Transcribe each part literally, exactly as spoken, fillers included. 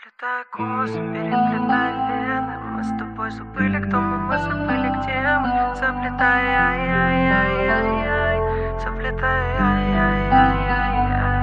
Заплетай косы, переплетай вены. Мы с тобой забыли, кто мы, мы забыли, где мы. Заплетай, ай-яй-яй-яй-яй. Заплетай, ай-яй-яй-яй-яй.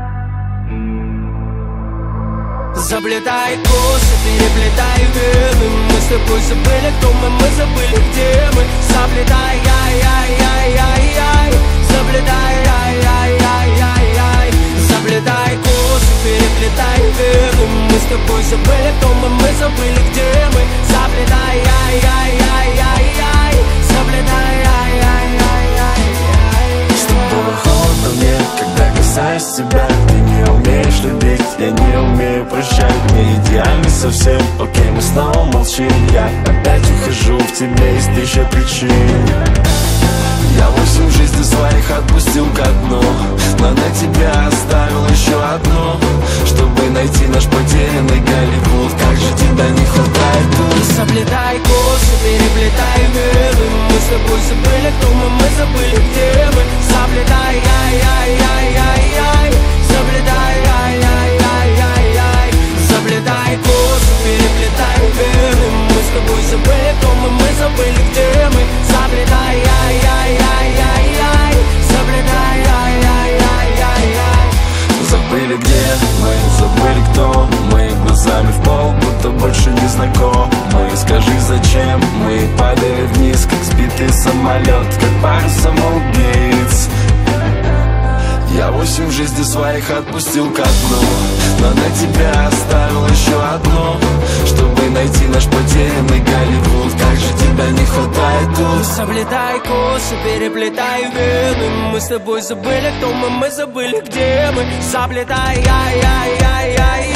Заплетай косы, переплетай вены. Мы с тобой забыли, кто мы, мы забыли, где мы. Заплетай, ай-яй-яй-яй-яй. Заплетай, ай-яй-яй-яй-яй. Заплетай косы, переплетай вены. Мы с тобой забыли, кто мы, мы забыли, где мы. Заплетай, ай-яй-яй-яй-яй. Заплетай, ай-яй-яй-яй-яй. С тобой холодно мне, когда касаюсь тебя. Ты не умеешь любить, я не умею прощать. Не идеальный совсем, окей, мы снова молчим. Я опять ухожу в тебе из тысячи причин. Я восемь жизней своих отпустил ко дну, но на тебя оставил еще одну, чтобы найти наш потерянный Голливуд. Как же тебя не хватает тут. Заплетай косы, переплетай вены. Мы с тобой забыли, кто мы, мы забыли, где мы. Заплетай, ай-яй-яй-яй-яй. Заплетай, ай-яй-яй-яй-яй. Заплетай косы, переплетай вены. Мы с тобой забыли, кто мы, мы забыли, где мы. Заплетай, ай-яй-яй-яй-яй. Заплетай, ай-яй-яй-яй-яй. Забыли где мы, забыли кто мы. Глазами в пол, будто больше не знакомы. Скажи зачем мы падали вниз, как сбитый самолет, как пара самоубийц. Я восемь жизней своих отпустил ко дну, но на тебя оставил еще одну, чтобы найти наш потерянный Голливуд. Как же тебя не хватает тут. Заплетай косы, переплетай вены. Мы с тобой забыли, кто мы, мы забыли, где мы. Заплетай, ай-яй-яй-яй.